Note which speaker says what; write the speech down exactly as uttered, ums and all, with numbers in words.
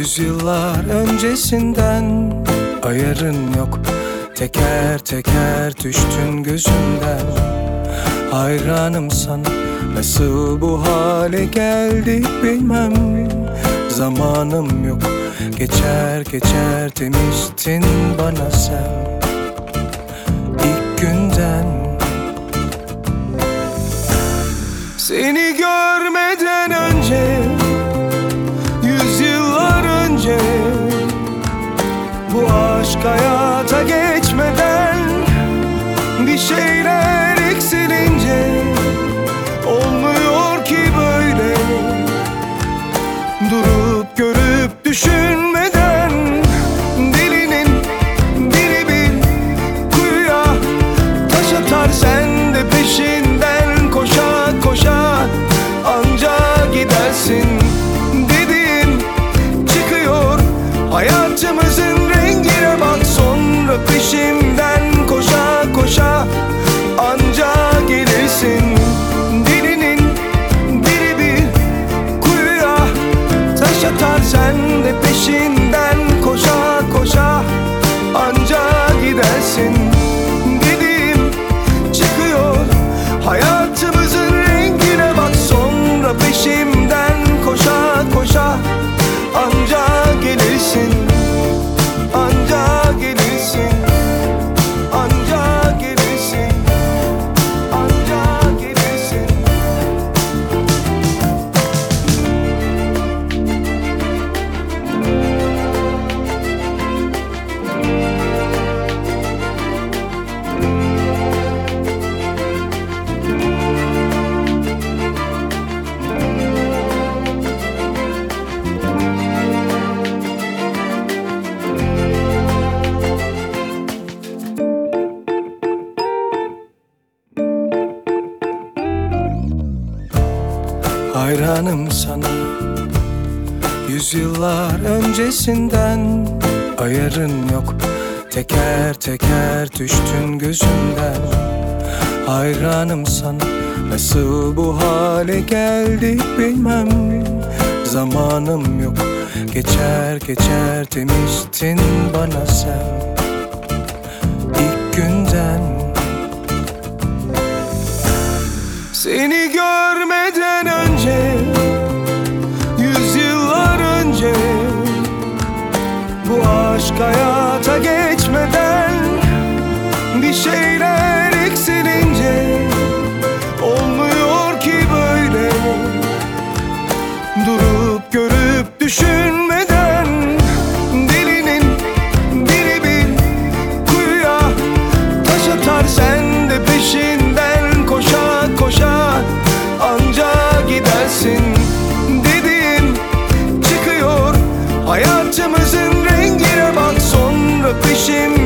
Speaker 1: Yüzyıllar öncesinden ayarın yok, teker teker düştün gözümden. Hayranım sana, nasıl bu hale geldik bilmem. Zamanım yok, geçer geçer demiştin bana sen ilk günden. Seni görmeden önce, yüzyıllar önce, bu aşk hayata geçmeden bir şeyler eksilince olmuyor ki böyle. Durup görüp düşünmeden delinin biri bir kuyuya taş atar, sen de peşinden koşa koşa anca gidersin. Dediğim çıkıyor, hayatımızın rengine bak, sonra peşimden koşa koşa anca gelirsin. Dilinin biri bir kuyuya taş atar, sen de peşinden koşa koşa anca gidersin. Dediğim çıkıyor, hayatımızın rengine bak, sonra peşimden koşa koşa anca gelirsin. Anca gelirsin. Anca gelirsin. Anca gelirsin. Hayranım sana, yüzyıllar öncesinden ayarın yok, teker teker düştün gözümden. Hayranım sana, nasıl bu hale geldik bilmem. Zamanım yok, geçer geçer demiştin bana sen ilk günden. Seni görmeden önce, yüzyıllar önce, bu aşk hayata geçmeden bir şeyler eksilince olmuyor ki böyle. Durup görüp düşünmeden delinin biri bir kuyuya taş atar, sen de peşinden koşa koşa anca gidersin. Dediğim çıkıyor, hayatımızın rengine bak, sonra peşim